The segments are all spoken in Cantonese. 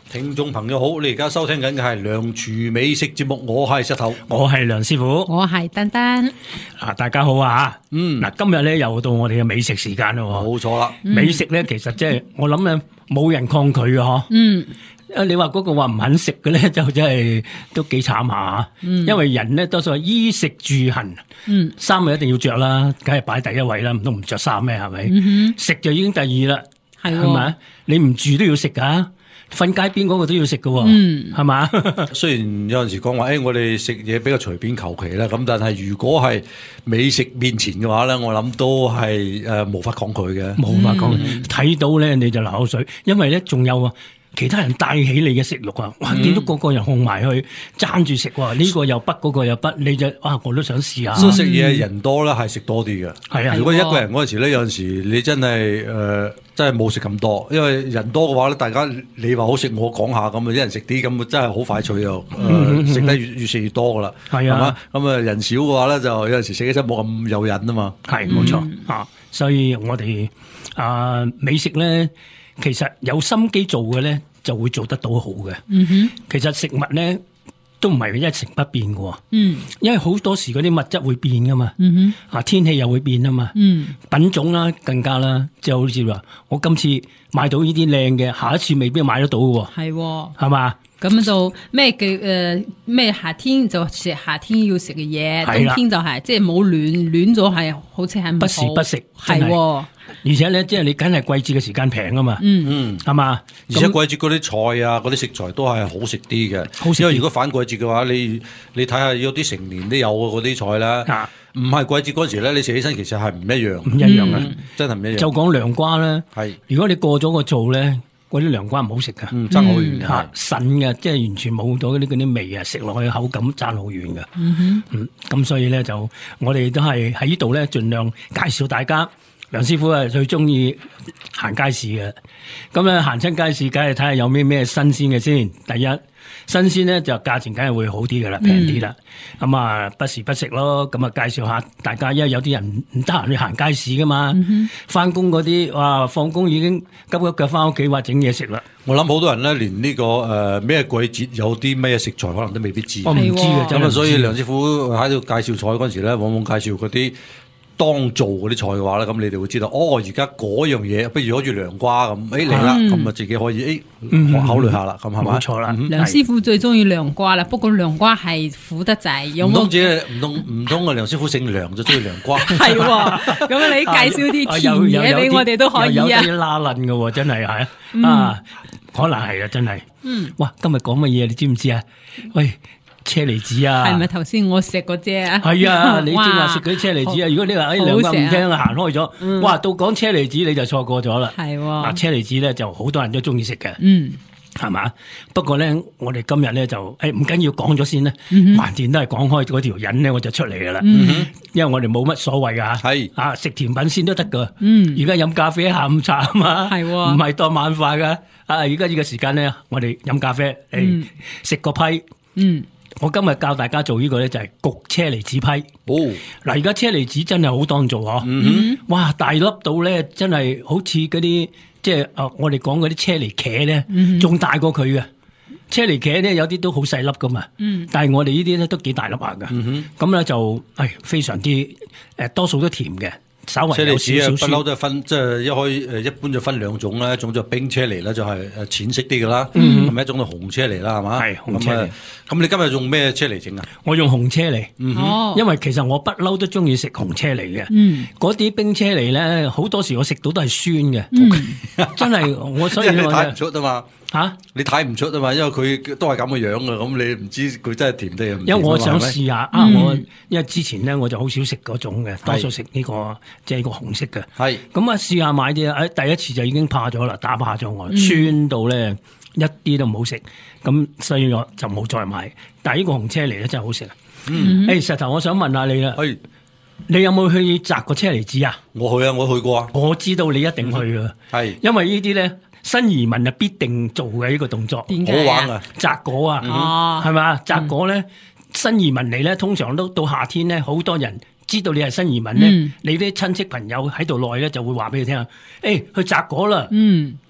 聽眾朋友好，你而家收聽緊嘅係梁廚美食節目，我係石頭， 我係梁師傅， 我係丹丹。 大家好啊！嗱，今日咧又到我哋嘅美食時間咯。 冇錯啦， 美食咧其實即係我諗咧冇人抗拒嘅嗬。你話嗰個話唔肯食嘅咧，就真係都幾慘下。因為人咧多數係衣食住行，衫咪一定要着啦，梗係擺第一位啦，唔通唔着衫咩？係咪？食就已經第二啦，係咪？你唔住都要食噶。瞓街邊嗰個都要食嘅喎，係嘛？ 雖然有陣時講話，我哋食嘢比較隨便求其啦，咁但係如果係美食面前嘅話咧，我諗都係無法抗拒嘅， 冇法抗拒。睇到咧你就流口水，因為咧仲有其他人帶起你嘅食慾啊！哇，見到個個人控埋去爭住食喎，呢個又不，嗰個又不，你就我都想試下。 所以食嘢人多咧係食多啲嘅。 係啊， 如果一個人嗰陣時咧，有陣時你真係真係冇食咁多，因為人多嘅話咧，大家你話好食，我講下咁啊，一人食啲咁，真係好快脆又食得越食越多噶啦，係嘛？咁人少嘅話咧，就有陣時食起身冇咁誘人啊嘛。 係冇錯所以我哋美食咧，其實有心機做嘅咧，就會做得到好嘅。其實食物咧都唔係一成不變嘅。因為好多時嗰啲物質會變噶嘛。天氣又會變啊嘛。品種啦更加啦，即係好似話我今次買到呢啲靚嘅，下一次未必買得到嘅。係嘛？ 咁就咩嘅咩夏天就食夏天要食嘅嘢，冬天就係即係冇暖咗係好似係不時不食， 係。 而且咧，即係你梗係季節嘅時間平啊嘛，係嘛？ 而且季節嗰啲菜啊，嗰啲食材都係好食啲嘅。因為如果反季節嘅話，你睇下有啲成年都有嗰啲菜啦，唔係季節嗰時咧，你食起身其實係唔一樣， 唔一樣嘅， 真係唔一樣。 就講涼瓜啦，如果你過咗個做咧，嗰啲涼瓜唔好食噶， 爭好遠嘅， 腎嘅，即係完全冇咗嗰啲味啊，食落去口感爭好遠嘅。咁所以咧就我哋都係喺呢度咧，盡量介紹大家。梁師傅最中意行街市嘅，咁咧行親街市，梗係睇下有咩新鮮嘅先。第一，新鮮咧就價錢梗係會好啲噶啦，平啲啦。咁不時不食咯。咁介紹下大家，因為有啲人唔得閒去行街市噶嘛，翻工嗰啲放工已經急急腳翻屋企話整嘢食啦。 我諗好多人咧，連呢個咩季節有啲咩食材，可能都未必知。 我唔知嘅，真係。 所以梁師傅喺度介紹菜嗰陣時咧，往往介紹嗰啲當做嗰啲菜嘅話咧，咁你哋會知道，而家嗰樣嘢，不如好似涼瓜咁，嚟啦，咁自己可以考慮下啦，咁係咪？ 冇錯啦。 梁師傅最中意涼瓜啦，不過涼瓜係苦得滯，有冇？ 唔通梁師傅姓梁就中意涼瓜？ 係喎，咁你介紹啲甜嘢俾我哋都可以啊。 有啲拉楞嘅喎，真係可能係啊，真係。哇，今日講乜嘢你知唔知啊？喂！車厘子啊， 係咪頭先我食嗰隻啊？ 係啊，你正話食嗰啲車厘子啊！如果你話涼瓜唔聽行開咗，哇，到講車厘子你就錯過咗啦。係嗱，車厘子咧就好多人都中意食嘅，係嘛？不過咧，我哋今日咧就唔緊要講咗先啦。橫掂都係講開嗰條引咧，我就出嚟噶啦。因為我哋冇乜所謂噶，係食甜品先都得噶。而家飲咖啡下午茶啊嘛，係唔係當晚飯噶？而家呢個時間咧，我哋飲咖啡，食個批，我今日教大家做呢個咧就係焗車厘子批。嗱，而家車厘子真係好當做哇，大粒到咧真係好似嗰啲即係我哋講嗰啲車厘茄咧，仲大過佢嘅。車厘茄咧有啲都好細粒噶嘛，但係我哋呢啲咧都幾大粒下噶。咁咧就非常之多數都甜嘅。稍微有少少， 不嬲都係分，即係一般就分兩種啦，一種就冰車厘啦，就係淺色啲噶啦，咁咪一種就紅車厘啦，係嘛？係紅車厘。咁你今日用咩車厘整啊？ 我用紅車厘，因為其實我不嬲都中意食紅車厘嘅。嗰啲冰車厘咧，好多時我食到都係酸嘅，真係我所以你睇唔出啊嘛。你睇唔出啊嘛，因為佢都係咁嘅樣嘅，咁你唔知佢真係甜定唔甜。 因為我想試下因為之前咧我就好少食嗰種嘅，多數食呢個即係個紅色嘅。係咁試下買啲，第一次就已經怕咗啦，打怕咗我，酸到咧一啲都唔好食，咁所以我就冇再買。但係呢個紅車厘咧真係好食啊！石頭，我想問下你啦，你有冇去摘過車厘子啊？ 我去啊，我去過啊。 我知道你一定去啊，係因為呢啲咧。新移民啊，必定做嘅呢個動作， 點解啊？ 摘果啊，係咪？摘果咧，新移民嚟咧，通常都到夏天咧，好多人知道你係新移民咧，你啲親戚朋友喺度耐咧，就會話俾你聽，去摘果啦。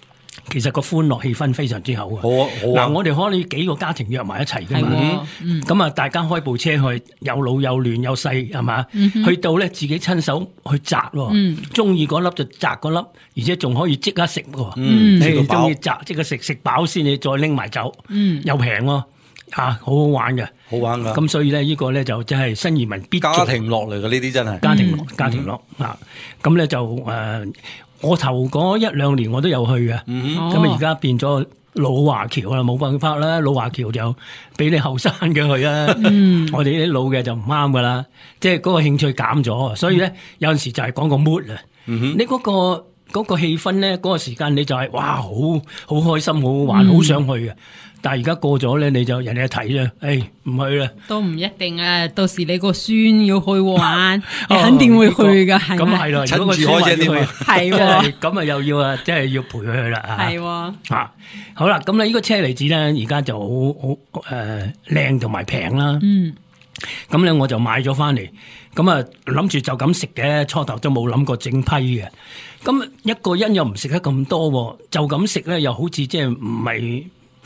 其實個歡樂氣氛非常之好啊！ 好啊！ 嗱，我哋可以幾個家庭約埋一齊㗎嘛，咁啊，大家開部車去，有老有嫩有細，係嘛？去到咧自己親手去摘喎，中意嗰粒就摘嗰粒，而且仲可以即刻食喎。你中意摘即刻食飽先，你再拎埋走，又平喎，好好玩嘅， 好玩㗎。 咁所以咧，呢個咧就真係新移民必做家庭樂嚟嘅，呢啲真係家庭樂啊！咁咧就我頭嗰1-2年我都有去嘅，咁而家變咗老華僑啦，冇辦法啦，老華僑就俾你後生嘅去啦，我哋啲老嘅就唔啱噶啦，即係嗰個興趣減咗，所以咧有陣時就係講個 mood 啊，你嗰個氣氛咧，嗰個時間你就係哇好開心，好好玩，好想去嘅。但係而家過咗咧，你就人哋一睇啦，唔去啦。 都唔一定啊，到時你個孫要去玩，你肯定會去噶，係咪？ 咁係咯， 趁住開啫添， 係喎。 咁啊又要啊，即係要陪佢去啦。 係喎。 好啦，咁呢個車厘子咧，而家就好靚同埋平啦。咁咧我就買咗翻嚟，咁啊諗住就咁食嘅，初頭都冇諗過整批嘅。咁一個人又唔食得咁多，就咁食咧又好似即係唔係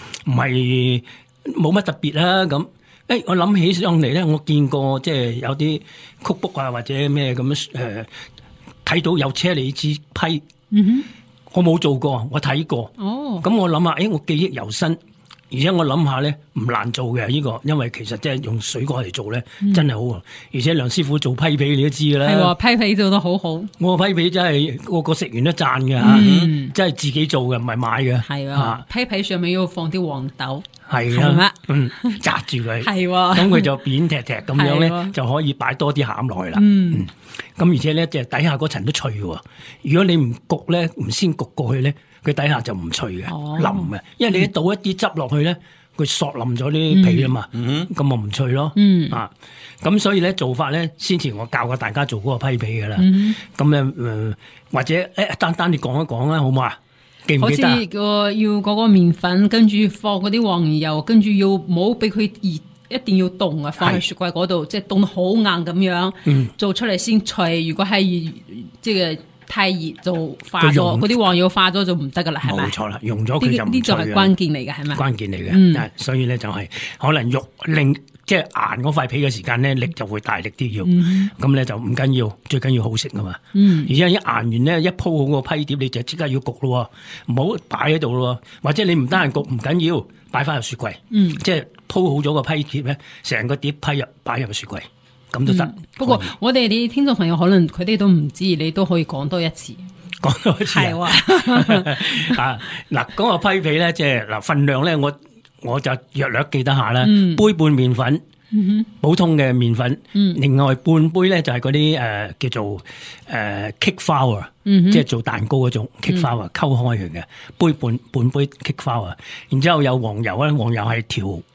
冇乜特別啦咁。我諗起上嚟咧，我見過即係有啲曲卜啊或者咩咁樣睇到有車厘子批。我冇做過，我睇過。咁我諗下，我記憶猶新。而且我諗下咧，唔難做嘅呢個，因為其實即係用水果嚟做咧，真係好啊！而且梁師傅做批皮你都知㗎啦， 係批皮做得好好。 我批皮真係個個食完都讚嘅，真係自己做嘅，唔係買嘅。 係批皮上面要放啲黃豆， 係啦，紮住佢， 係咁佢就扁踢踢咁樣咧，就可以擺多啲餡落去啦。咁而且咧，即係底下嗰層都脆嘅。如果你唔焗咧，唔先焗過去咧，佢底下就唔脆嘅，腍嘅。因為你倒一啲汁落去咧，佢索腍咗啲皮啊嘛，咁咪唔脆咯。咁所以咧做法咧，先前我教過大家做嗰個批皮嘅啦。咁咧或者單你講一講啦，好唔好啊？記唔記得？好似要嗰個麵粉，跟住放嗰啲黃油，跟住要唔好俾佢熱。一定要凍啊！放喺雪櫃嗰度，即係凍到好硬咁樣，做出嚟先脆。如果係即係太熱就化咗，嗰啲黃油化咗就唔得噶啦，係咪？ 冇錯啦，溶咗佢就唔脆。 呢就係關鍵嚟嘅，係咪？ 關鍵嚟嘅，所以咧就係可能肉令即係硬嗰塊皮嘅時間咧力就會大力啲要，咁咧就唔緊要，最緊要好食啊嘛。而且一硬完咧，一鋪好個批碟，你就即刻要焗咯，唔好擺喺度咯。或者你唔得閒焗唔緊要，擺翻入雪櫃，即係鋪好咗個批碟咧，成個碟擺入雪櫃，咁都得。 不過我哋啲聽眾朋友可能佢哋都唔知，你都可以講多一次。 講多一次係嗱，嗰個批皮咧，即係份量咧，我就略記得下啦，杯半麵粉。普通嘅麵粉，另外半杯咧就係嗰啲叫做cake flour，即係做蛋糕嗰種 cake flour，溝開佢嘅杯半杯 cake flour，然之後有黃油咧，黃油係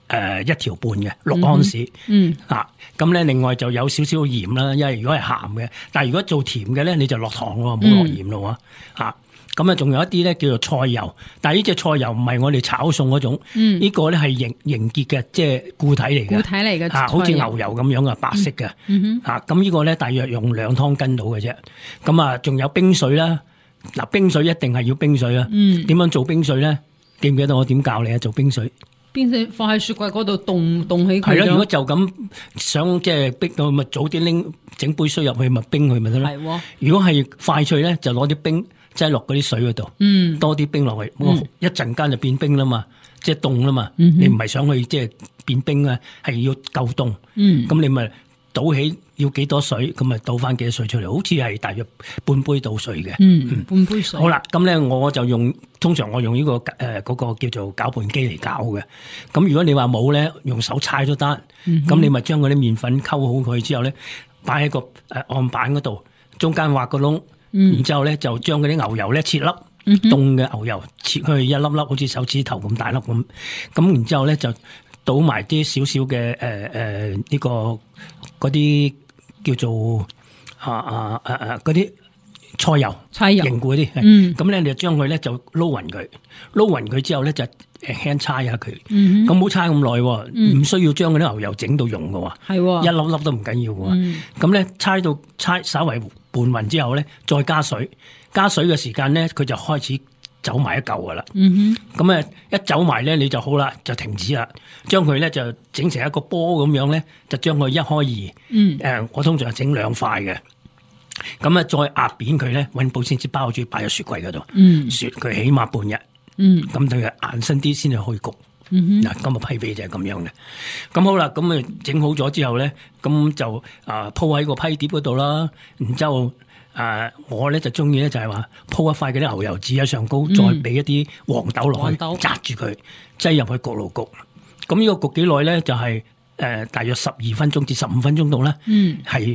1條半嘅6安士，咁咧另外就有少少鹽啦，因為如果係鹹嘅，但係如果做甜嘅咧，你就落糖咯，唔好落鹽咯喎。咁啊，仲有一啲咧叫做菜油，但係呢隻菜油唔係我哋炒餸嗰種，呢個咧係凝結嘅，即係固體嚟嘅。固體嚟嘅，好似牛油咁樣嘅白色嘅。咁呢個咧大約用2湯羹到嘅啫。咁啊，仲有冰水啦。嗱，冰水一定係要冰水啊。點樣做冰水咧？記唔記得我點教你啊？做冰水？ 冰水放喺雪櫃嗰度凍起佢。 係啦，如果就咁想即係逼到，咪早啲拎整杯水入去，咪冰佢咪得咯。係喎。如果係快脆咧，就攞啲冰。即係落嗰啲水嗰度，多啲冰落去，一陣間就變冰啦嘛，即係凍啦嘛。你唔係想去即係變冰啊，係要夠凍。咁你咪倒起要幾多水，咁咪倒翻幾多水出嚟，好似係大約半杯倒水嘅。 半杯水。 好啦，咁咧我就通常我用呢個嗰個叫做攪拌機嚟攪嘅。咁如果你話冇咧，用手搓都得。咁你咪將嗰啲麵粉溝好佢之後咧，擺喺個案板嗰度，中間挖個窿。然之後咧，就將嗰啲牛油咧切粒，凍嘅牛油切去一粒粒，好似手指頭咁大粒咁。咁然之後咧，就倒埋啲少少嘅呢個嗰啲叫做嗰啲菜油凝固嗰啲。咁咧你就將佢咧就撈勻佢，撈勻佢之後咧就輕搓下佢。咁唔好搓咁耐，唔需要將嗰啲牛油整到溶嘅喎。係一粒粒都唔緊要嘅喎。咁咧搓稍微拌勻之後咧，再加水。加水嘅時間咧，佢就開始走埋一嚿噶啦。咁啊一走埋咧你就好啦，就停止啦。將佢咧就整成一個波咁樣咧，就將佢一開二。我通常係整2塊嘅。咁啊再壓扁佢咧，搵保鮮紙包住，擺喺雪櫃嗰度。雪佢起碼半日。咁等佢硬身啲先至可以焗。嗱，今日批皮就係咁樣嘅。咁好啦，咁啊整好咗之後咧，咁就鋪喺個批碟嗰度啦。然之後我咧就中意咧就係話鋪一塊嗰啲牛油紙喺上高，再俾一啲黃豆落去，紮住佢，擠入去焗爐焗。咁呢個焗幾耐咧？就係大約12分鐘至15分鐘度啦。係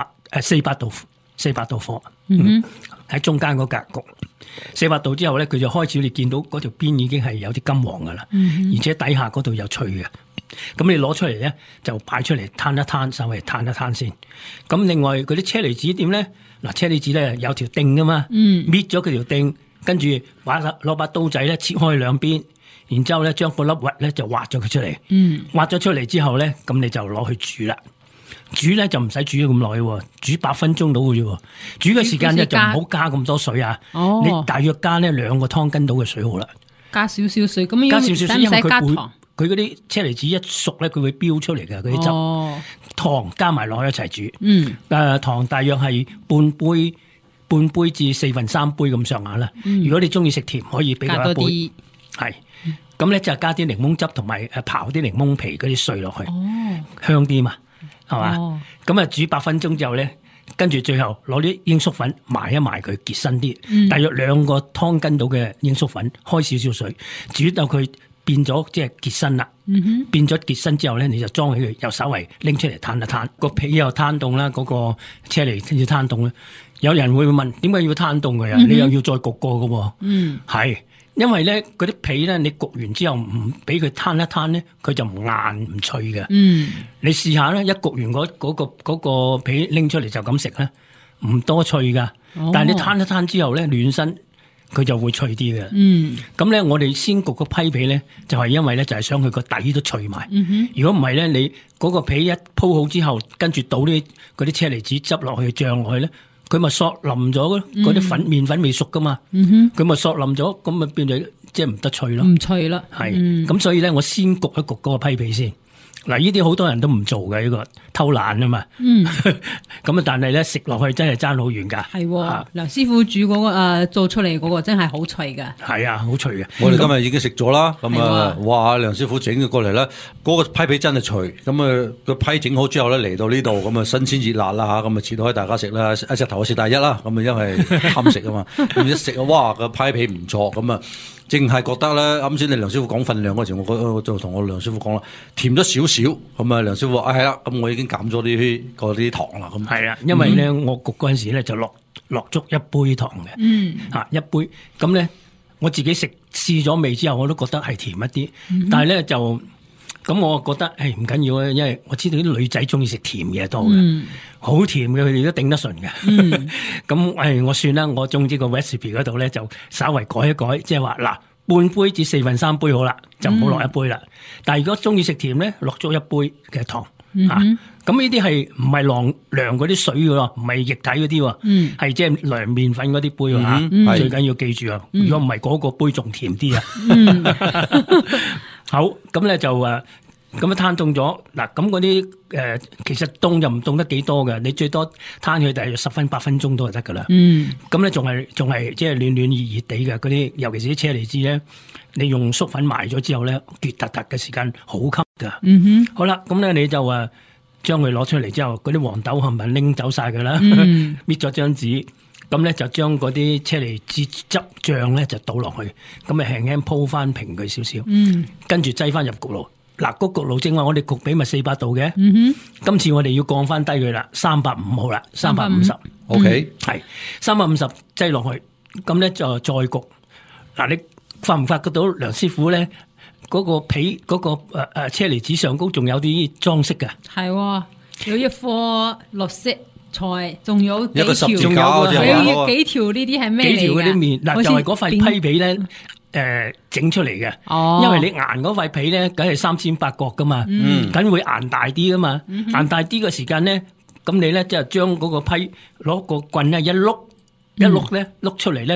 400度火。喺中間嗰格焗400度之後咧，佢就開始你見到嗰條邊已經係有啲金黃噶啦，而且底下嗰度有脆嘅。咁你攞出嚟咧，就擺出嚟攤一攤，稍微攤一攤先。咁另外嗰啲車厘子點咧？嗱，車厘子咧有條釘噶嘛，搣咗佢條釘，跟住攞把刀仔咧切開2邊，然之後咧將個粒核咧就挖咗佢出嚟。挖咗出嚟之後咧，咁你就攞去煮啦。煮咧就唔使煮咁耐喎，煮8分鐘到嘅啫。煮嘅時間咧就唔好加咁多水啊。你大約加呢2個湯羹到嘅水好啦。加少少水，咁加少少水，因為佢嗰啲車厘子一熟咧，佢會飆出嚟嘅嗰啲汁。糖加埋落去一齊煮。糖大約係半杯至3/4杯咁上下啦。如果你中意食甜，可以俾佢1杯。係。咁咧就加啲檸檬汁同埋刨啲檸檬皮嗰啲碎落去，香啲嘛。係嘛？咁煮8分鐘之後咧，跟住最後攞啲鷹粟粉埋一埋佢結身啲，大約2個湯羹到嘅鷹粟粉，開少少水，煮到佢變咗即係結身啦。變咗結身之後咧，你就裝起佢，又稍微拎出嚟攤一攤，個皮又攤凍啦，嗰個車厘子要攤凍咧。有人會問點解要攤凍佢啊？你又要再焗過噶？係。因為咧嗰啲皮咧，你焗完之後唔俾佢攤一攤咧，佢就唔硬唔脆嘅。你試下咧，一焗完嗰個皮拎出嚟就咁食咧，唔多脆噶。但係你攤一攤之後咧，暖身佢就會脆啲嘅。咁咧，我哋先焗個批皮咧，就係因為咧就係想佢個底都脆埋。如果唔係咧，你嗰個皮一鋪好之後，跟住倒嗰啲車厘子汁落去醬落去咧。佢咪索腍咗咯，嗰啲麵粉未熟噶嘛，佢咪索腍咗，咁咪變咗即係唔得脆咯，唔脆啦。係，咁所以咧，我先焗一焗嗰個批皮先。嗱，呢啲好多人都唔做嘅，呢個偷懶啊嘛。咁但係咧食落去真係爭好遠㗎。係， 梁師傅煮嗰個做出嚟嗰個真係好脆㗎。 係啊，好脆嘅。 我哋今日已經食咗啦，咁哇，梁師傅整咗過嚟啦，嗰個批皮真係脆。咁個批整好之後咧，嚟到呢度咁新鮮熱辣啦嚇，咁切開大家食啦，一隻頭食大一啦。咁因為貪食啊嘛，咁一食啊，哇個批皮唔錯咁啊。淨係覺得咧，啱先你梁師傅講份量嗰時，我就同我梁師傅講啦，甜咗少少，咁啊梁師傅話係啦，咁我已經減咗啲糖啦，咁係啊，因為咧我焗嗰陣時咧就落足1杯糖嘅，1杯，咁咧我自己試咗味之後，我都覺得係甜一啲，但係咧就咁我覺得唔緊要啊，因為我知道啲女仔中意食甜嘢多嘅，好甜嘅佢哋都頂得順嘅。咁我算啦，我總之個 recipe 嗰度咧就稍微改一改，即係話嗱半杯至3/4杯好啦，就唔好落1杯啦。但係如果中意食甜咧，落足1杯嘅糖嚇。咁呢啲係唔係涼嗰啲水嘅喎，唔係液體嗰啲喎，係即係涼麵粉嗰啲杯喎。最緊要記住啊，如果唔係嗰個杯仲甜啲啊。好，咁咧就咁樣攤凍咗嗱，咁嗰啲其實凍就唔凍得幾多嘅，你最多攤佢大約10分8分鐘都係得噶啦。咁咧仲係即係暖暖熱熱地嘅嗰啲，尤其是啲車厘子咧，你用粟粉埋咗之後咧，結突突嘅時間好吸噶。好啦，咁咧你就將佢攞出嚟之後，嗰啲黃豆係咪拎走晒佢啦？搣咗張紙。咁咧就將嗰啲車厘子汁醬咧就倒落去，咁咪輕輕鋪翻平佢少少，跟住擠翻入焗爐。嗱，個焗爐正話我哋焗比咪400度嘅，今次我哋要降翻低佢啦，350好啦，350。OK， 係350擠落去，咁咧就再焗。嗱，你發唔發覺到梁師傅咧嗰個皮嗰個車厘子上高仲有啲裝飾嘅？ 係，有一顆綠色。菜仲有幾條， 仲有幾條呢啲係咩嚟㗎？ 幾條嗰啲麵嗱，就係嗰塊批皮咧，整出嚟嘅。因為你硬嗰塊皮咧，梗係3尖8角噶嘛，梗會硬大啲噶嘛。硬大啲嘅時間咧，咁你咧即係將嗰個批攞個棍咧一碌咧碌出嚟咧，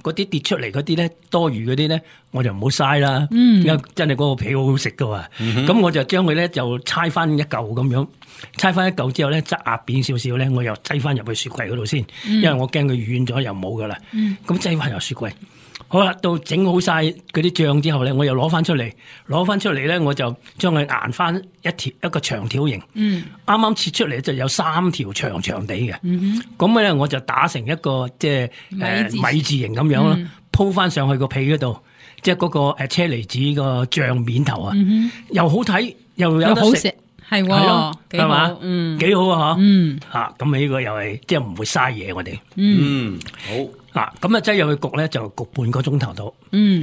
嗰啲跌出嚟嗰啲咧，多餘嗰啲咧，我就唔好嘥啦。因為真係嗰個皮好好食噶嘛。咁我就將佢咧就拆翻一嚿咁樣，拆翻一嚿之後咧，壓扁少少咧，我又擠翻入去雪櫃嗰度先，因為我驚佢軟咗又冇噶啦。咁擠翻入雪櫃。好啦，到整好晒嗰啲醬之後咧，我又攞翻出嚟咧，我就將佢研翻一個長條形。啱啱切出嚟就有3條長長地嘅。咁咧我就打成一個即係米字形咁樣咯，鋪翻上去個皮嗰度，即係嗰個車厘子個醬面頭啊，又好睇又有得食， 係喎， 係嘛？幾好啊嗬。嚇，咁呢個又係即係唔會嘥嘢我哋。 好。 嗱，咁啊擠入去焗咧，就焗半個鐘頭到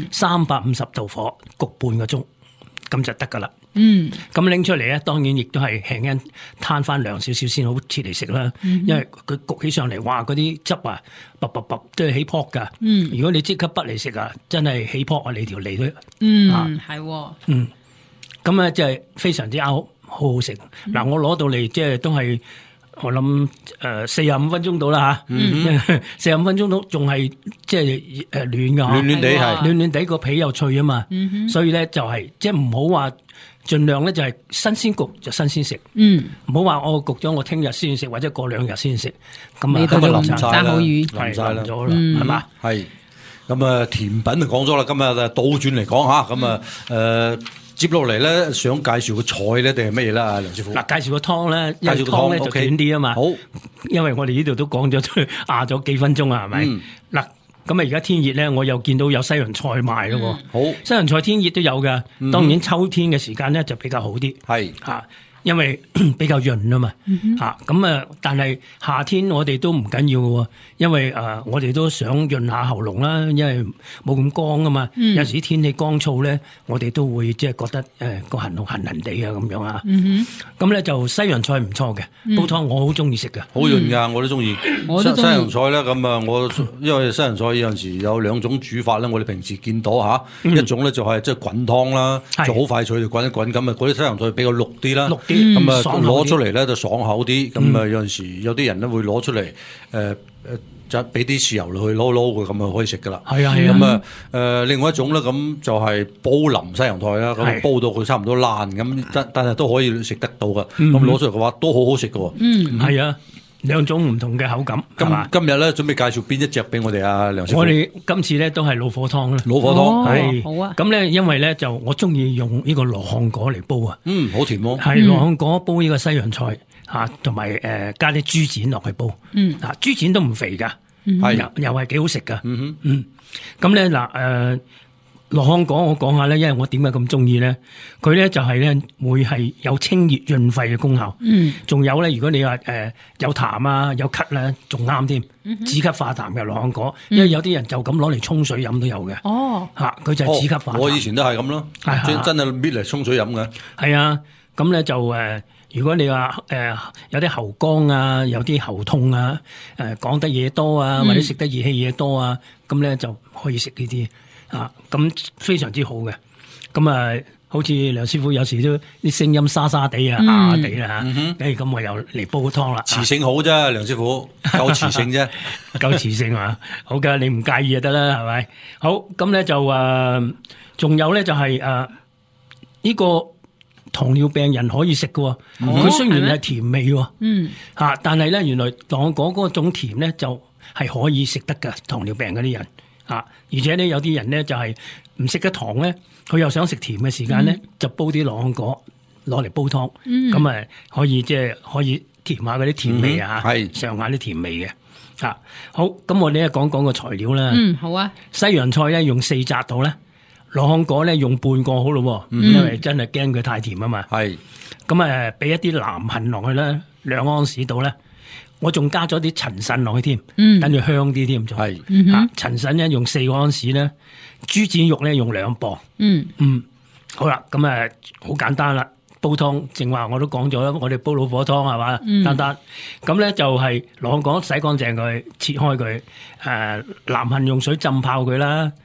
，350度火焗半個鐘，咁就得噶啦。咁拎出嚟咧，當然亦都係輕輕攤翻涼少少先好切嚟食啦。因為佢焗起上嚟，哇！嗰啲汁啊，卜都係起泡噶。如果你即刻滗嚟食啊，真係起泡啊！你條脷都係。 咁啊，即係非常之好好食。嗱，我攞到嚟即係都係。我諗45分鐘到啦吓，45分鐘到仲係即係暖噶， 暖暖地係， 暖暖地個皮又脆啊嘛，所以咧就係即係唔好話盡量咧就係新鮮焗就新鮮食，唔好話我焗咗我聽日先食或者過2日先食，咁啊咁啊淋晒啦， 淋晒啦，係嘛？ 係咁啊，甜品就講咗啦，今日倒轉嚟講吓，咁啊接落嚟咧，想介紹個菜咧，定係乜嘢啦，梁師傅？ 嗱，介紹個湯咧，因為湯咧就短啲啊嘛。好，因為我哋呢度都講咗壓咗幾分鐘啊，係咪？嗱，咁啊，而家天熱咧，我又見到有西洋菜賣咯。好，西洋菜天熱都有㗎，當然秋天嘅時間咧就比較好啲。係嚇。因為比較潤啊嘛，咁啊，但係夏天我哋都唔緊要嘅喎，因為我哋都想潤下喉嚨啦，因為冇咁乾啊嘛。有時天氣乾燥咧，我哋都會即係覺得個喉嚨痕痕地啊咁樣啊。咁咧就西洋菜唔錯嘅，煲湯我好中意食嘅， 好潤㗎，我都中意。西洋菜咧咁啊，我因為西洋菜有陣時有2種煮法咧，我哋平時見到嚇，一種咧就係即係滾湯啦，就好快脆就滾一滾咁啊，嗰啲西洋菜比較綠啲啦。咁啊，攞出嚟咧就爽口啲，咁啊有陣時有啲人咧會攞出嚟，就俾啲豉油落去撈嘅，咁啊可以食噶啦。係啊，咁啊另外一種咧，咁就係煲淋西洋菜啦，咁煲到佢差唔多爛咁，但係都可以食得到噶。咁攞出嚟嘅話都好好食噶。 係啊。2種唔同嘅口感， 今日咧準備介紹邊一隻俾我哋啊，梁師傅？ 我哋今次咧都係老火湯啦， 老火湯係好啊。 咁咧，因為咧就我中意用呢個羅漢果嚟煲啊， 好甜喎。 係羅漢果煲呢個西洋菜嚇，同埋加啲豬展落去煲，豬展都唔肥噶，係又係幾好食噶。咁咧嗱羅漢果我講下咧，因為我點解咁中意咧？佢咧就係咧會係有清熱潤肺嘅功效。仲有咧，如果你話有痰啊有咳咧，仲啱添，止咳化痰嘅羅漢果。因為有啲人就咁攞嚟沖水飲都有嘅。佢就係止咳化痰。 我以前都係咁咯，真係搣嚟沖水飲嘅。 係啊，咁咧就如果你話有啲喉乾啊，有啲喉痛啊，講得嘢多啊，或者食得熱氣嘢多啊，咁咧就可以食呢啲。咁非常之好嘅，咁啊，好似梁師傅有時都啲聲音沙沙地啊、啞地啦嚇，咁我又嚟煲湯啦。 磁性好啫，梁師傅夠磁性啫， 夠磁性啊，好噶，你唔介意就得啦，係咪？好，咁咧就仲有咧就係呢個糖尿病人可以食嘅，佢雖然係甜味喎，但係咧原來羅漢果嗰種甜咧就係可以食得嘅，糖尿病嗰啲人。而且咧有啲人咧就係唔食得糖咧，佢又想食甜嘅時間咧，就煲啲羅漢果攞嚟煲湯，咁可以即係可以甜下嗰啲甜味啊，上下啲甜味嘅。好，咁我哋咧講個材料啦。 好啊。西洋菜咧用4紮度咧，羅漢果咧用半個好咯，因為真係驚佢太甜啊嘛。係。咁俾一啲南杏落去啦，2安士度咧。我仲加咗啲陳腎落去添，等住香啲添，就係陳腎咧用4安士咧，豬展肉咧用2磅。好啦，咁好簡單啦，煲湯正話我都講咗啦，我哋煲老火湯係嘛，簡單。咁咧就係羅漢果洗乾淨佢，切開佢，南杏用水浸泡佢啦，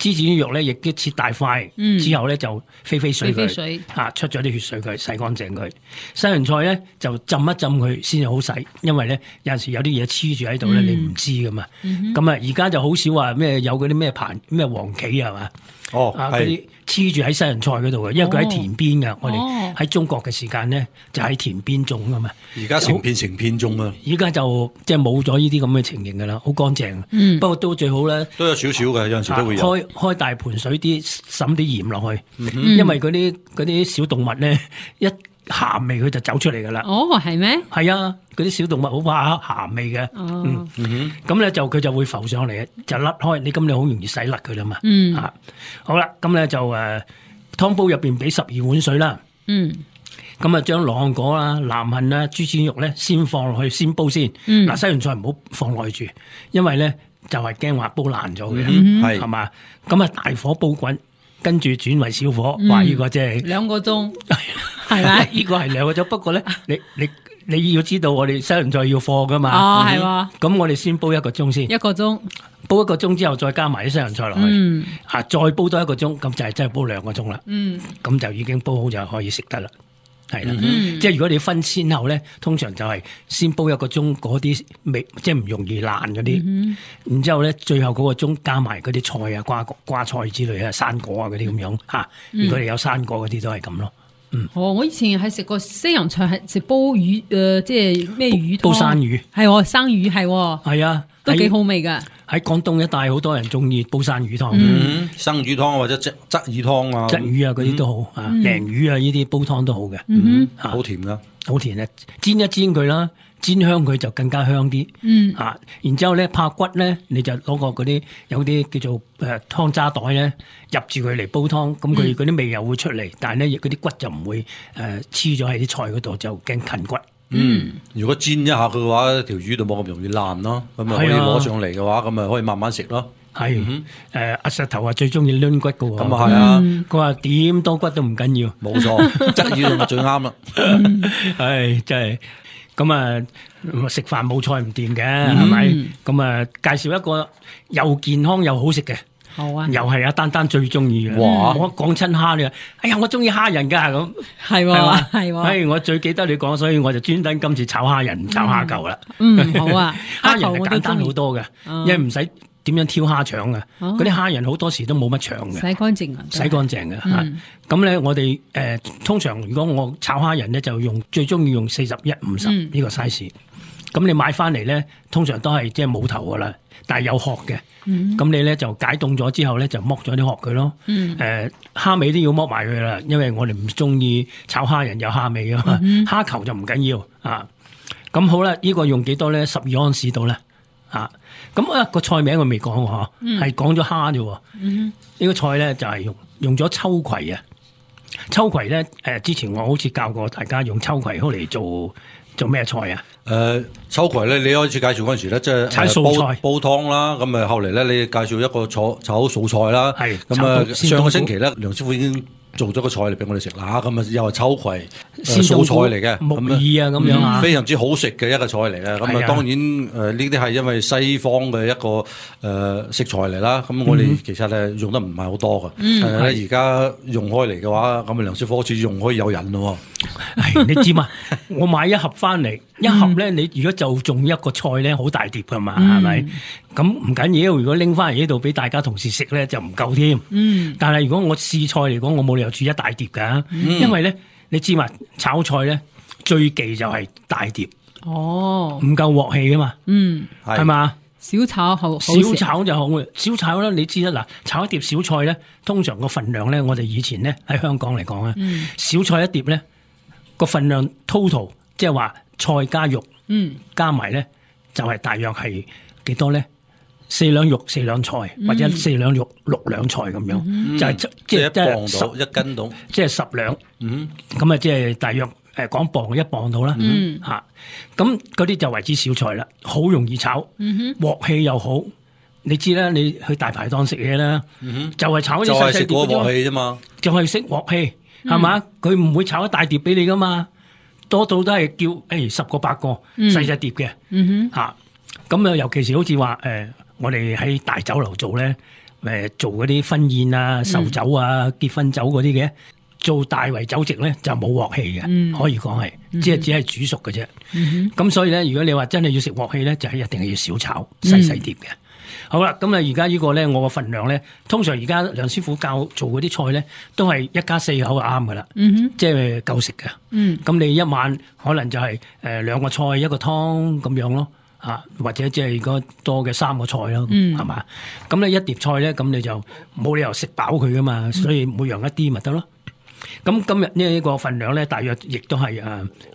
豬展肉咧亦都切大塊，之後咧就飛水佢，出咗啲血水佢，洗乾淨佢。西洋菜咧就浸一浸佢先至好洗，因為咧有陣時有啲嘢黐住喺度咧，你唔知噶嘛。咁啊，而家就好少話咩有嗰啲咩黃芪係嘛？嗰啲黐住喺西洋菜嗰度嘅，因為佢喺田邊嘅。我哋喺中國嘅時間咧，就喺田邊種噶嘛。而家成片種啊！而家就即係冇咗呢啲咁嘅情形噶啦，好乾淨。不過都最好咧，都有少少嘅，有陣時都會有。開大盆水啲，滲啲鹽落去，因為嗰啲小動物咧一鹹味佢就走出嚟噶啦。哦，係咩？係啊，嗰啲小動物好怕鹹味嘅。咁咧就佢就會浮上嚟，就甩開。你咁你好容易洗甩佢啦嘛。好啦，咁咧就湯煲入邊俾12碗水啦。咁啊將羅漢果啦、南杏啦、豬展肉咧先放落去先煲先。嗱，西洋菜唔好放耐住，因為咧就係驚話煲爛咗嘅，係嘛？咁啊大火煲滾。跟住轉為小火，話呢個即係2個鐘，係咪？呢個係2個鐘，不過咧，你要知道我哋西洋菜要貨噶嘛。哦，係喎。咁我哋先煲1個鐘先。1個鐘。煲1個鐘之後，再加埋啲西洋菜落去。再煲多1個鐘，咁就係真係煲2個鐘啦。咁就已經煲好就可以食得啦。係啦，即係如果你分先後咧，通常就係先煲1個鐘嗰啲未，即係唔容易爛嗰啲，然之後咧最後嗰個鐘加埋嗰啲菜啊、瓜菜之類啊、生果啊嗰啲咁樣嚇。如果你有生果嗰啲都係咁咯。我以前係食過西洋菜，係食煲魚，即係咩魚湯？煲生魚係生魚係啊，都幾好味㗎。喺廣東一帶好多人中意煲生魚湯，生魚湯或者鯽魚湯啊，鯽魚啊嗰啲都好啊，鯪魚啊呢啲煲湯都好嘅，好甜噶，好甜啊！煎一煎佢啦，煎香佢就更加香啲，然之後咧怕骨咧，你就攞個嗰啲有啲叫做湯渣袋咧入住佢嚟煲湯，咁佢嗰啲味又會出嚟，但係咧嗰啲骨就唔會黐咗喺啲菜嗰度，就驚近骨。如果煎一下佢嘅話，條魚就冇咁容易爛咯。咁啊可以攞上嚟嘅話，咁啊可以慢慢食咯。係阿石頭話最中意攣骨嘅喎。咁啊係啊，佢話點多骨都唔緊要。冇錯，鯽魚就最啱啦。唉，真係咁啊！食飯冇菜唔掂嘅，係咪？咁啊，介紹一個又健康又好食嘅。好啊！又係阿丹丹最中意嘅。哇！我講親蝦你，哎呀，我中意蝦仁噶咁。係喎，係喎。哎，我最記得你講，所以我就專登今次炒蝦仁，唔炒蝦球啦。好啊！蝦仁係簡單好多嘅，因為唔使點樣挑蝦腸嘅。嗰啲蝦仁好多時都冇乜腸嘅。洗乾淨啊！洗乾淨嘅。咁咧，我哋通常如果我炒蝦仁咧，就最中意用41:50呢個 size。咁你買翻嚟咧，通常都係即係冇頭噶啦，但係有殼嘅。咁你咧就解凍咗之後咧，就剝咗啲殼佢咯。蝦尾都要剝埋佢啦，因為我哋唔中意炒蝦仁有蝦尾啊嘛。蝦球就唔緊要啊。咁好啦，呢個用幾多咧？12盎司到啦。咁個菜名我未講喎，係講咗蝦啫。呢個菜咧就係用咗秋葵啊。秋葵咧之前我好似教過大家用秋葵好嚟做咩菜啊？秋葵咧，你開始介紹嗰陣時咧，即係煲湯啦。咁啊，後嚟咧，你介紹一個炒素菜啦。係咁啊，上個星期咧，梁師傅已經做咗個菜嚟俾我哋食啦。咁啊，又係秋葵素菜嚟嘅，木耳啊咁樣非常之好食嘅一個菜嚟嘅。咁啊，當然呢啲係因為西方嘅一個食材嚟啦。咁我哋其實咧用得唔係好多嘅。但係咧而家用開嚟嘅話，咁啊梁師傅好似用可以有癮咯。係你知嘛？我買一盒翻嚟，一盒咧你如果就種一個菜咧，好大碟噶嘛，係咪？咁唔緊要，如果拎翻嚟呢度俾大家同事食咧，就唔夠添。但係如果我試菜嚟講，我冇理由煮一大碟噶，因為咧你知嘛，炒菜咧最忌就係大碟。哦，唔夠鑊氣噶嘛。係嘛？小炒好，小炒就好。小炒咧，你知啦，嗱，炒一碟小菜咧，通常個份量咧，我哋以前咧喺香港嚟講啊，小菜一碟咧。個份量 total 即係話菜加肉，加埋咧就係大約係幾多咧？4兩肉4兩菜，或者4兩肉6兩菜咁樣，就係即係1斤到，即係10兩。咁啊，即係大約講磅1磅到啦。吓，咁嗰啲就為之小菜啦，好容易炒，鑊氣又好。你知啦，你去大排檔食嘢啦，就係炒啲細細碟鑊氣啫嘛，就係識鑊氣。係嘛？佢唔會炒一大碟俾你噶嘛，多到都係叫10個8個細細碟嘅。吓，咁啊，尤其是好似話我哋喺大酒樓做咧， 做嗰啲婚宴啊、壽酒啊、結婚酒嗰啲嘅，做大圍酒席咧就冇鑊氣嘅，可以講係，即係只係煮熟嘅啫。咁所以咧，如果你話真係要食鑊氣咧，就係一定係要小炒細細碟嘅。好啦，咁啊而家呢個咧，我個份量咧，通常而家梁師傅教做嗰啲菜咧，都係一家4口就啱噶啦，即係夠食嘅。咁你一晚可能就係2個菜一個湯咁樣咯，或者即係如果多嘅3個菜咯，係嘛？咁你一碟菜咧，咁你就冇理由食飽佢噶嘛，所以每樣一啲咪得咯。咁今日呢個份量咧，大約亦都係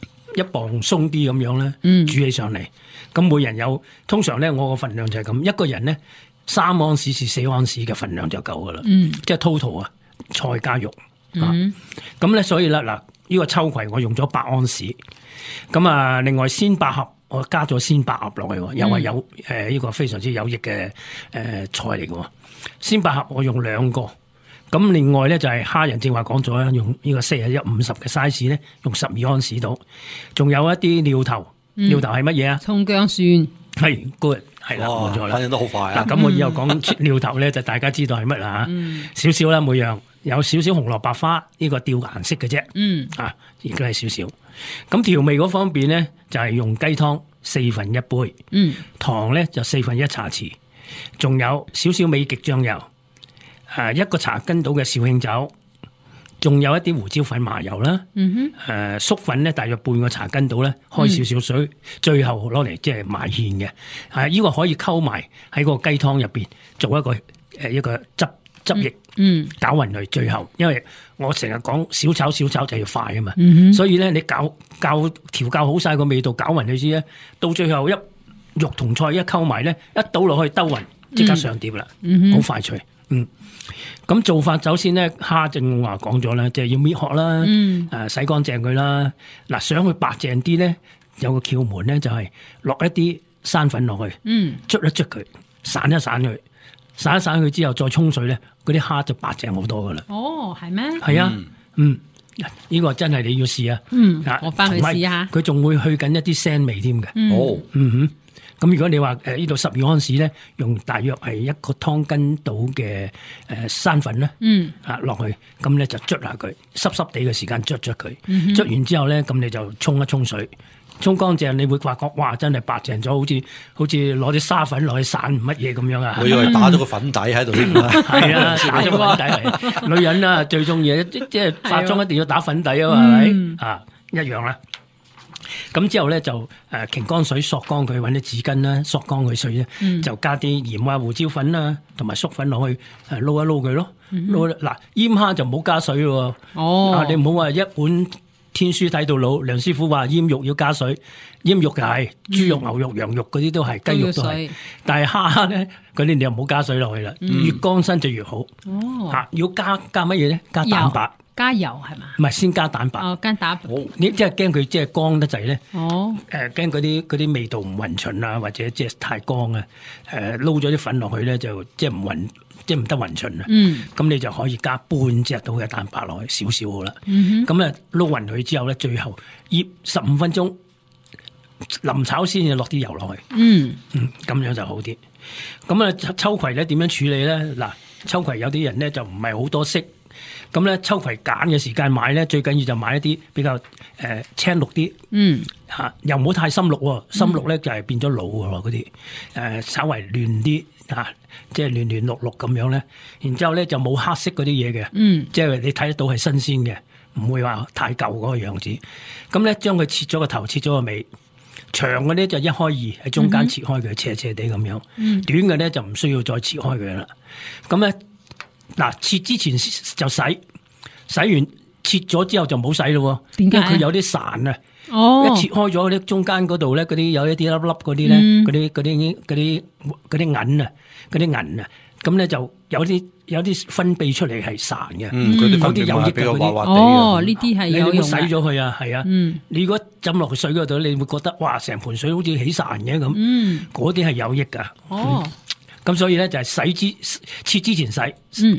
1磅鬆啲咁樣咧，煮起上嚟。咁每人有，通常咧我個份量就係咁，一個人咧3盎司至4盎司嘅份量就夠噶啦，即係 total 啊，菜加肉咁咧，所以啦嗱，呢個秋葵我用咗8盎司，咁啊，另外鮮百合我加咗鮮百合落去，又係有呢個非常之有益嘅菜嚟嘅。鮮百合我用2個。咁另外咧就係蝦仁，正話講咗啦，用呢個4150嘅 size 咧，用12盎司到，仲有一啲料頭，料頭係乜嘢啊？ 葱姜蒜係 good， 係啦，冇錯啦， 反應都好快啊！ 嗱，咁我以後講料頭咧，就大家知道係乜啦嚇，少少啦，每樣有少少紅蘿蔔花呢個調顏色嘅啫，而家係少少。咁調味嗰方面咧，就係用雞湯1/4杯，糖咧就1/4茶匙，仲有少少美極醬油。1個茶羹到嘅紹興酒，仲有一啲胡椒粉麻油啦，粟粉咧大約半個茶羹到咧，開少少水，最後攞嚟即係埋芡嘅。呢個可以溝埋喺個雞湯入邊做一個汁液，攪勻佢。最後，因為我成日講小炒就要快啊嘛，所以咧你調教好晒個味道，攪勻佢先咧，到最後肉同菜一溝埋咧，一倒落去兜勻，即刻上碟啦，好快脆。咁做法首先咧，蝦正話講咗啦，即係要搣殼啦，洗乾淨佢啦。嗱，想佢白淨啲咧，有個竅門咧，就係落一啲生粉落去，捽一捽佢，散一散佢，散一散佢之後再沖水咧，嗰啲蝦就白淨好多噶啦。 哦，係咩？ 係啊，呢個真係你要試啊。 我翻去試下。 佢仲會去緊一啲腥味添嘅。咁如果你話呢度12盎司咧，用大約係1個湯羹到嘅生粉咧，落去，咁咧就捽下佢，濕濕地嘅時間捽佢，捽完之後咧，咁你就沖一沖水，沖乾淨，你會發覺哇，真係白淨咗，好似攞啲沙粉落去散乜嘢咁樣啊！ 我以為打咗個粉底喺度添啦， 係啊，打咗個粉底嚟。女人啊最中意即係化妝一定要打粉底啊嘛，係咪一樣啦。咁之後咧就擎乾水索乾佢，揾啲紙巾啦，索乾佢水咧，就加啲鹽啊、胡椒粉啊同埋粟粉落去撈一撈佢咯。撈嗱醃蝦就唔好加水喎。你唔好話一碗天書睇到老，梁師傅話醃肉要加水，醃肉就係豬肉、牛肉、羊肉嗰啲都係，雞肉都係。但係蝦咧嗰啲你又唔好加水落去啦，越乾身就越好。要加乜嘢咧？加蛋白。 加油係嘛？ 唔係先加蛋白。 加蛋白。 你即係驚佢即係乾得滯咧。驚嗰啲味道唔勻循啊，或者即係太乾啊。撈咗啲粉落去咧，就即係唔勻，即係唔得勻循啊。咁你就可以加半隻到嘅蛋白落去，少少好啦。咁啊撈勻佢之後咧，最後醃15分鐘，臨炒先就落啲油落去。咁樣就好啲。咁啊秋葵咧點樣處理咧？嗱，秋葵有啲人咧就唔係好多識。咁咧秋葵揀嘅時間買咧，最緊要就買一啲比較青綠啲，又唔好太深綠喎，深綠咧就係變咗老嘅嗰啲，稍為嫩啲即係嫩嫩綠綠咁樣咧。然之後咧就冇黑色嗰啲嘢嘅，即係你睇得到係新鮮嘅，唔會話太舊嗰個樣子。咁咧將佢切咗個頭，切咗個尾，長嘅咧就1開2喺中間切開佢，斜斜地咁樣，短嘅咧就唔需要再切開佢啦。咁咧。嗱，切之前就洗完切咗之後就冇洗咯，點解？因為佢有啲潺啊，一切開咗啲中間嗰度咧，嗰啲有一啲粒粒嗰啲咧，嗰啲銀啊，咁咧就有啲分泌出嚟係潺嘅， 有啲有益嘅嗰啲。呢啲係有用嘅。 你洗咗佢啊，係啊，你如果浸落去水嗰度，你會覺得哇，成盆水好似起潺嘅咁，嗰啲係有益噶。咁所以咧就係切之前洗，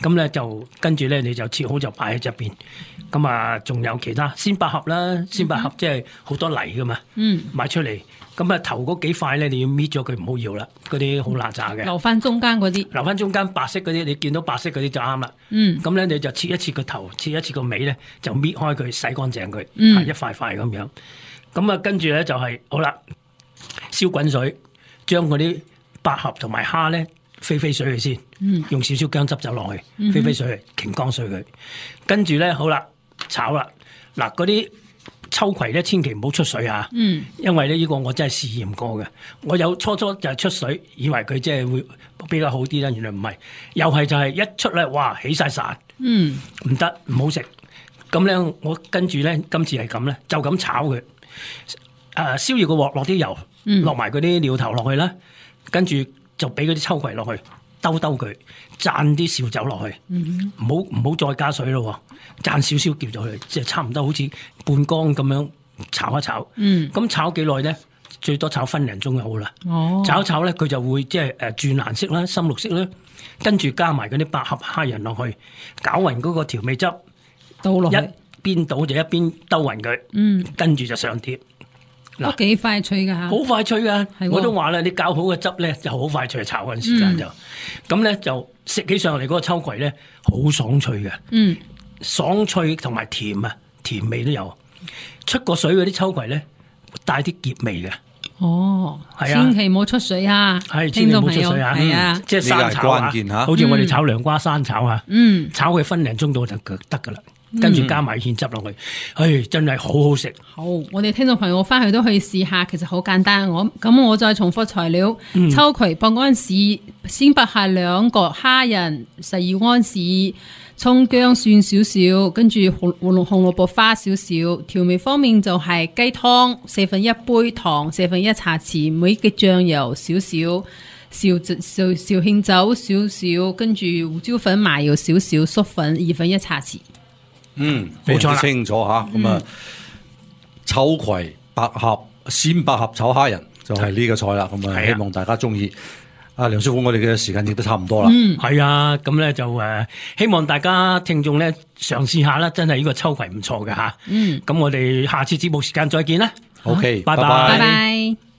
咁咧就跟住咧你就切好就擺喺側邊。咁啊，仲有其他鮮百合啦，鮮百合即係好多泥噶嘛，買出嚟。咁啊頭嗰幾塊咧你要搣咗佢，唔好要啦，嗰啲好邋遢嘅。 留翻中間嗰啲， 留翻中間白色嗰啲，你見到白色嗰啲就啱啦。咁咧你就切一切個頭，切一切個尾咧，就搣開佢，洗乾淨佢，一塊塊咁樣。咁啊跟住咧就係好啦，燒滾水，將嗰啲百合同埋蝦咧飛飛水佢先，用少少薑汁就落去，飛飛水去擎乾水佢。跟住咧好啦，炒啦。嗱嗰啲秋葵咧，千祈唔好出水啊！因為咧呢個我真係試驗過嘅，我有初就係出水，以為佢即係會比較好啲啦，原來唔係，又係就係一出咧，哇起晒散，唔得唔好食。咁咧我跟住咧今次係咁咧，就咁炒佢，燒熱個鑊，落啲油，落埋嗰啲料頭落去啦，跟住就俾嗰啲秋葵落去，兜佢，灒啲紹酒落去，唔好再加水咯，灒少少叫咗佢，即係差唔多好似半乾咁樣炒一炒。咁炒幾耐咧？最多炒分零鐘就好啦。炒一炒咧，佢就會即係轉顏色啦，深綠色啦。跟住加埋嗰啲百合蝦仁落去，攪勻嗰個調味汁， 倒落去， 一邊倒就一邊兜勻佢。跟住就上碟。 都幾快脆噶， 好快脆噶，我都話啦，你攪好個汁咧，就好快脆，炒嗰陣時間就，咁咧就食起上嚟嗰個秋葵咧，好爽脆嘅，爽脆同埋甜啊，甜味都有。出過水嗰啲秋葵咧，帶啲澀味嘅。係啊， 千祈唔好出水啊！ 係，千祈唔好出水啊！係啊，即係生炒啊，好似我哋炒涼瓜生炒啊，炒佢分零鐘到就得噶啦。跟住加埋芡汁落去，真係好好食。 好，我哋聽眾朋友翻去都可以試下，其實好簡單。我再重複材料：秋葵半安士，鮮百合2個，蝦仁12安士，蔥薑蒜少少，跟住紅蘿蔔花少少。調味方面就係雞湯1/4杯，糖1/4茶匙，每嘅醬油少少。紹興酒少少，跟住胡椒粉、麻油少少，粟粉1/1茶匙。 非常清楚吓。咁啊，秋葵、百合、鮮百合炒蝦仁就係呢個菜啦。咁啊，希望大家中意。阿梁師傅，我哋嘅時間亦都差唔多啦。 係啊，咁咧就希望大家聽眾咧嘗試下啦，真係呢個秋葵唔錯嘅吓。咁我哋下次節目時間再見啦。 OK， 拜拜。